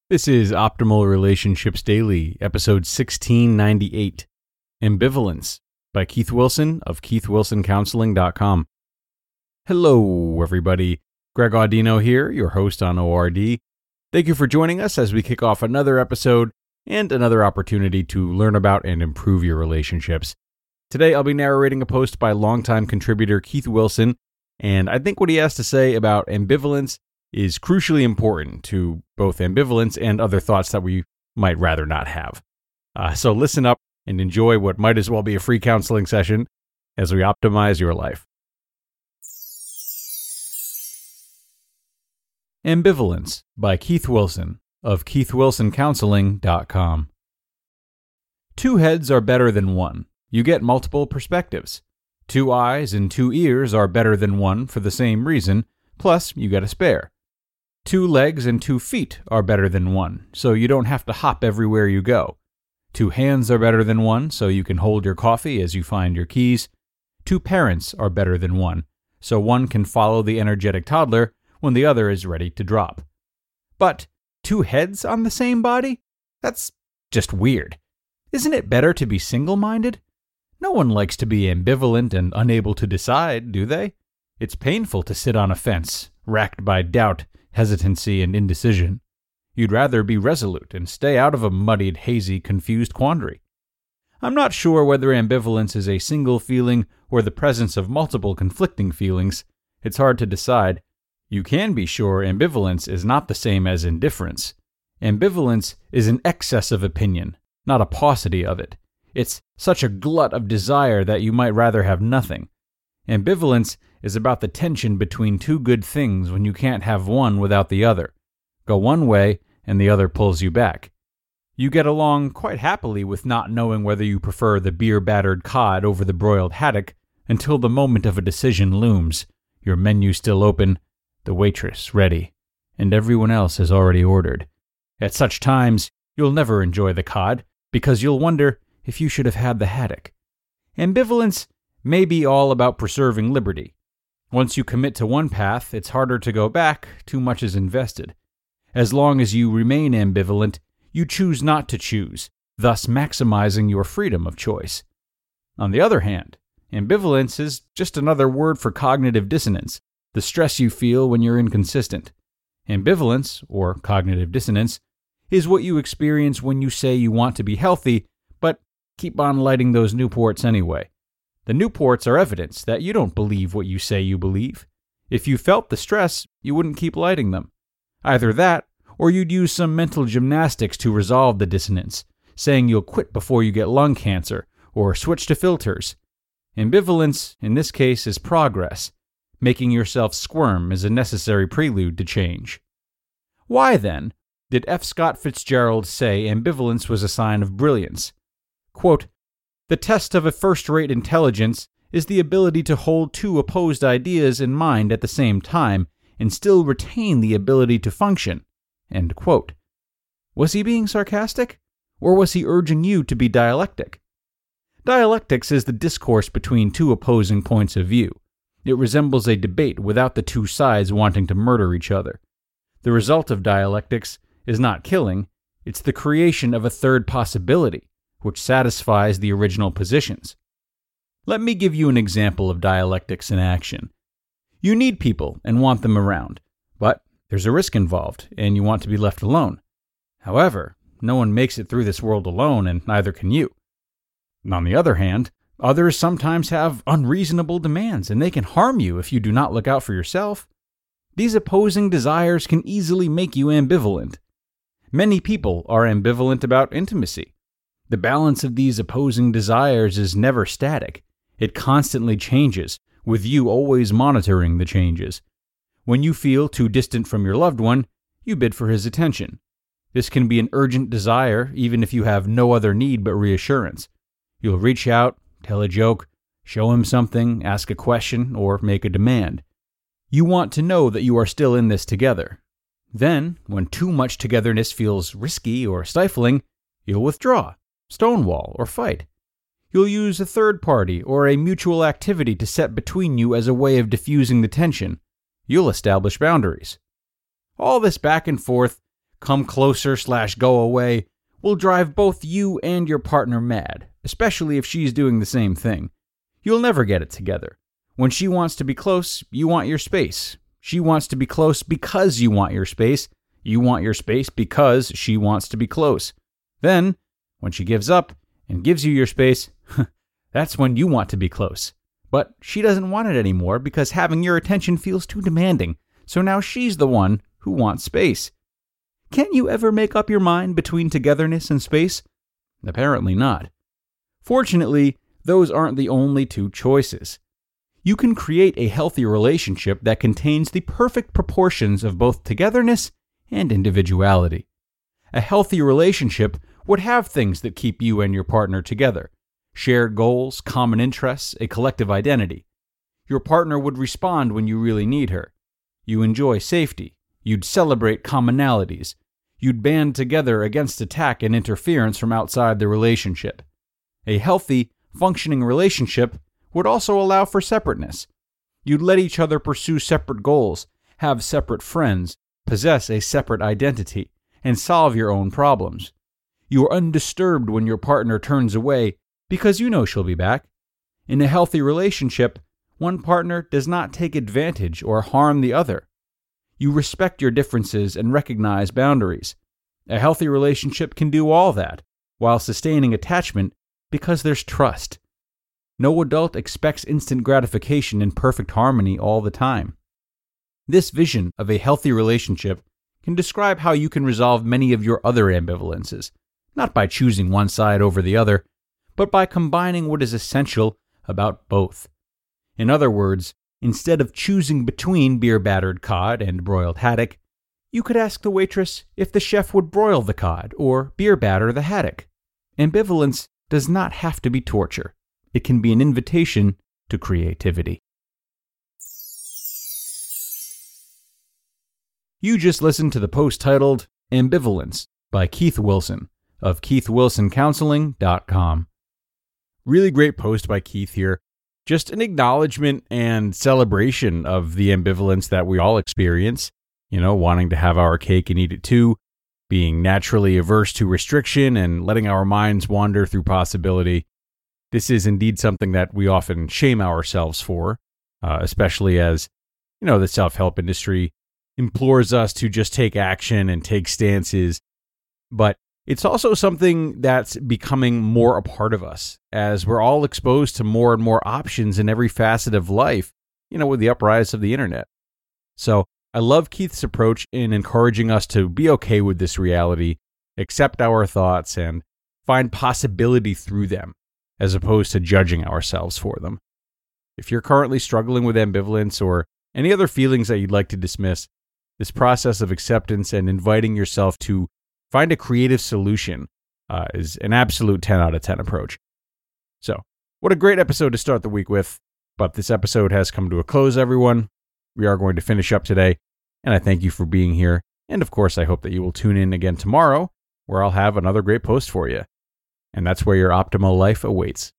This is Optimal Relationships Daily, episode 1698, Ambivalence, by Keith Wilson of keithwilsoncounseling.com. Hello, everybody. Greg Audino here, your host on ORD. Thank you for joining us as we kick off another episode and another opportunity to learn about and improve your relationships. Today, I'll be narrating a post by longtime contributor Keith Wilson, and I think what he has to say about ambivalence is crucially important to both ambivalence and other thoughts that we might rather not have. So listen up and enjoy what might as well be a free counseling session as we optimize your life. Ambivalence by Keith Wilson of keithwilsoncounseling.com. Two heads are better than one. You get multiple perspectives. Two eyes and two ears are better than one for the same reason, plus you get a spare. Two legs and 2 feet are better than one, so you don't have to hop everywhere you go. Two hands are better than one, so you can hold your coffee as you find your keys. Two parents are better than one, so one can follow the energetic toddler when the other is ready to drop. But two heads on the same body? That's just weird. Isn't it better to be single-minded? No one likes to be ambivalent and unable to decide, do they? It's painful to sit on a fence, racked by doubt, hesitancy, and indecision. You'd rather be resolute and stay out of a muddied, hazy, confused quandary. I'm not sure whether ambivalence is a single feeling or the presence of multiple conflicting feelings. It's hard to decide. You can be sure ambivalence is not the same as indifference. Ambivalence is an excess of opinion, not a paucity of it. It's such a glut of desire that you might rather have nothing. Ambivalence is about the tension between two good things when you can't have one without the other. Go one way, and the other pulls you back. You get along quite happily with not knowing whether you prefer the beer-battered cod over the broiled haddock until the moment of a decision looms, your menu still open, the waitress ready, and everyone else has already ordered. At such times, you'll never enjoy the cod, because you'll wonder if you should have had the haddock. Ambivalence may be all about preserving liberty. Once you commit to one path, it's harder to go back, too much is invested. As long as you remain ambivalent, you choose not to choose, thus maximizing your freedom of choice. On the other hand, ambivalence is just another word for cognitive dissonance, the stress you feel when you're inconsistent. Ambivalence, or cognitive dissonance, is what you experience when you say you want to be healthy, but keep on lighting those Newports anyway. The Newports are evidence that you don't believe what you say you believe. If you felt the stress, you wouldn't keep lighting them. Either that, or you'd use some mental gymnastics to resolve the dissonance, saying you'll quit before you get lung cancer, or switch to filters. Ambivalence, in this case, is progress. Making yourself squirm is a necessary prelude to change. Why, then, did F. Scott Fitzgerald say ambivalence was a sign of brilliance? Quote, "The test of a first-rate intelligence is the ability to hold two opposed ideas in mind at the same time and still retain the ability to function." End quote. Was he being sarcastic? Or was he urging you to be dialectic? Dialectics is the discourse between two opposing points of view. It resembles a debate without the two sides wanting to murder each other. The result of dialectics is not killing, it's the creation of a third possibility, which satisfies the original positions. Let me give you an example of dialectics in action. You need people and want them around, but there's a risk involved, and you want to be left alone. However, no one makes it through this world alone, and neither can you. On the other hand, others sometimes have unreasonable demands, and they can harm you if you do not look out for yourself. These opposing desires can easily make you ambivalent. Many people are ambivalent about intimacy. The balance of these opposing desires is never static. It constantly changes, with you always monitoring the changes. When you feel too distant from your loved one, you bid for his attention. This can be an urgent desire, even if you have no other need but reassurance. You'll reach out, tell a joke, show him something, ask a question, or make a demand. You want to know that you are still in this together. Then, when too much togetherness feels risky or stifling, you'll withdraw, stonewall, or fight. You'll use a third party or a mutual activity to set between you as a way of diffusing the tension. You'll establish boundaries. All this back and forth come closer/go away will drive both you and your partner mad, especially if she's doing the same thing. You'll never get it together. When she wants to be close, you want your space. She wants to be close because you want your space. You want your space because she wants to be close. Then, when she gives up and gives you your space, that's when you want to be close. But she doesn't want it anymore because having your attention feels too demanding, so now she's the one who wants space. Can you ever make up your mind between togetherness and space? Apparently not. Fortunately, those aren't the only two choices. You can create a healthy relationship that contains the perfect proportions of both togetherness and individuality. A healthy relationship would have things that keep you and your partner together: shared goals, common interests, a collective identity. Your partner would respond when you really need her. You enjoy safety. You'd celebrate commonalities. You'd band together against attack and interference from outside the relationship. A healthy, functioning relationship would also allow for separateness. You'd let each other pursue separate goals, have separate friends, possess a separate identity, and solve your own problems. You are undisturbed when your partner turns away because you know she'll be back. In a healthy relationship, one partner does not take advantage or harm the other. You respect your differences and recognize boundaries. A healthy relationship can do all that while sustaining attachment because there's trust. No adult expects instant gratification and perfect harmony all the time. This vision of a healthy relationship can describe how you can resolve many of your other ambivalences, not by choosing one side over the other, but by combining what is essential about both. In other words, instead of choosing between beer-battered cod and broiled haddock, you could ask the waitress if the chef would broil the cod or beer-batter the haddock. Ambivalence does not have to be torture. It can be an invitation to creativity. You just listened to the post titled Ambivalence by Keith Wilson of KeithWilsonCounseling.com. Really great post by Keith here. Just an acknowledgement and celebration of the ambivalence that we all experience. Wanting to have our cake and eat it too, being naturally averse to restriction and letting our minds wander through possibility. This is indeed something that we often shame ourselves for, especially as, the self-help industry implores us to just take action and take stances. But it's also something that's becoming more a part of us as we're all exposed to more and more options in every facet of life, with the uprise of the internet. So I love Keith's approach in encouraging us to be okay with this reality, accept our thoughts, and find possibility through them, as opposed to judging ourselves for them. If you're currently struggling with ambivalence or any other feelings that you'd like to dismiss, this process of acceptance and inviting yourself to find a creative solution is an absolute 10 out of 10 approach. So, what a great episode to start the week with. But this episode has come to a close, everyone. We are going to finish up today, and I thank you for being here. And of course, I hope that you will tune in again tomorrow, where I'll have another great post for you. And that's where your optimal life awaits.